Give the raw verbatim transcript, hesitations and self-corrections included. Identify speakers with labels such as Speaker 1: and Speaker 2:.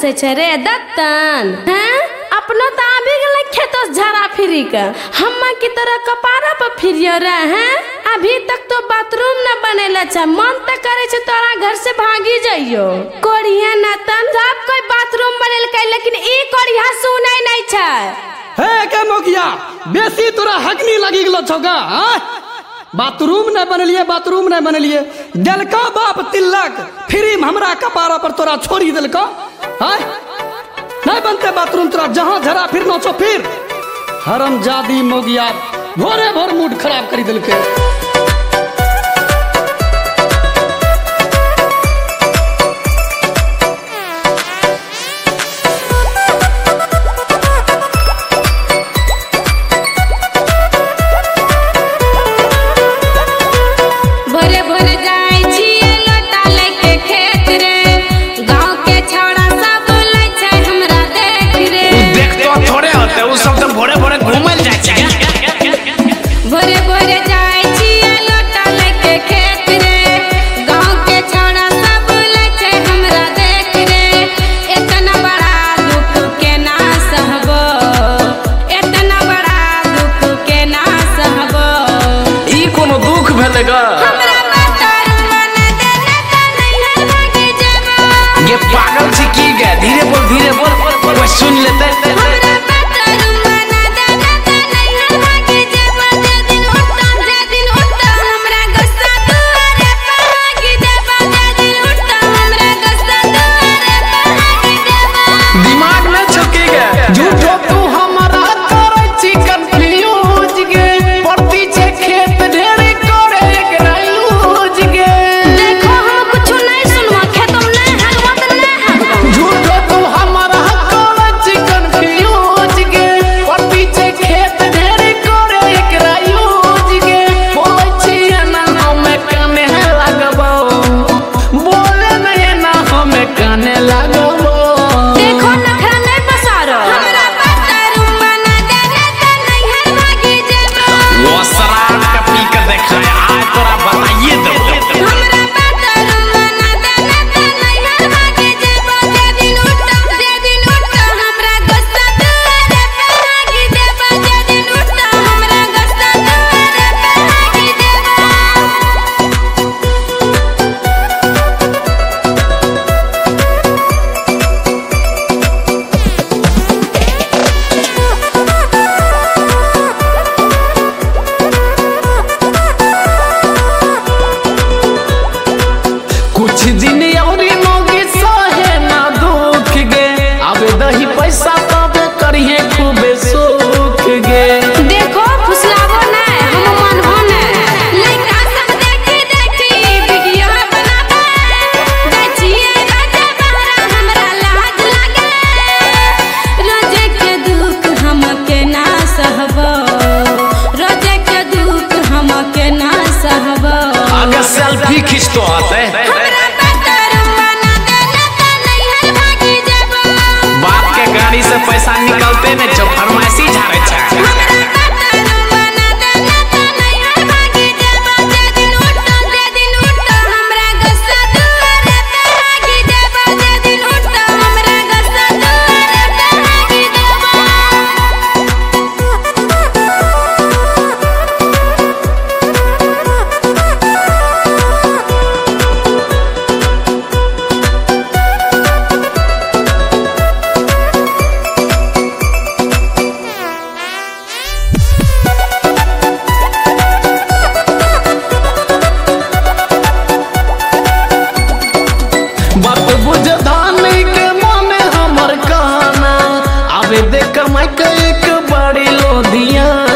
Speaker 1: हंसे छे रे दत्तन हैं अपनो तो आबि गेल खेतोस झाड़ा फिरी के हम्मा की तरह कपारा पर फिरियो रे हैं अभी तक तो बाथरूम न बनेला छ मन त करे छ तोरा घर से भागी जाइयो कोढ़िया नतन सब कोई बाथरूम बनेल के लेकिन ई कोढ़िया सुनै नै छ
Speaker 2: हे के मोगिया बेसी तोरा हकनी लगी गेलो छौगा हां बाथरूम न बनलिए बाथरूम न बनलिए देलका बाप तिलक फ्री हमरा कपारा पर तोरा छोड़ी देलका हां नहीं बनते बाथरूम तोरा जहां झरा फिरनो छो फिर हरामजादी मोगिया भोरे भोर मूड खराब करी देलके
Speaker 3: ये पागल छी की गे धीरे बोल धीरे बोल कोई सुन लेते दिमाग में छुकी गे झूठो तू हमारा करे छी कंफ्यूज गे पड़ती छे खेत ढेरे करे के यूज गे
Speaker 1: देखो हम कुछ नहीं सुनवा खेतों नहीं हगवत नहीं हगवत
Speaker 3: झूठो तू हमारा करे छी कंफ्यूज गे पड़ती छे खेत ढेरे करे के यूज गे बोलै छी ना हमें काने लगबो बोले नहीं ना हमें काने लगबो
Speaker 1: देखो नखरा नहीं पसारो हमरा बाथरूम बना देने त नहीं है भागी जेबो
Speaker 3: वो सरार का पी कर देखा है आज तोरा बताइए दो
Speaker 1: हमरा बाथरूम बना देने त नहीं है भागी जेबो जे दिन उठो जे दिन उठो हमरा गुस्सा दुआरे पे भागी जेबो जे दिन उठो हमरा गुस्सा दुआरे पे भागी
Speaker 3: कुछ दिन औरी मोगी सहे ना दुख गे आवे दही पैसा तबे करिए खूबे सुख गे
Speaker 1: देखो फुसलावो नहीं हम मानबो नहीं लइका सब देखी देखी वीडियो बनावे देखिए राजा बहरा हमरा लाज लागे रोजे के दुख हमके ना सहबो रोजे के दुख हमके ना सहबो
Speaker 3: अगर सेल्फी खींचतो आते
Speaker 1: हमरा बाथरूम बना देने त नहीं है भागी जेबो
Speaker 3: बाप के गाड़ी से पैसा निकलते में जो फरमाइशी झाड़े छे
Speaker 1: हमरा बाथरूम बना देने त नहीं है भागी जेबो जे दिन उठो जे दिन उठो हमरा गुस्सा दुआरे पे भागी जेबो जे दिन उठो हमरा गुस्सा दुआरे पे भागी
Speaker 3: बात बुझ धान के माने हमर कहना आवे देख मैं के एक बड़ी लोधिया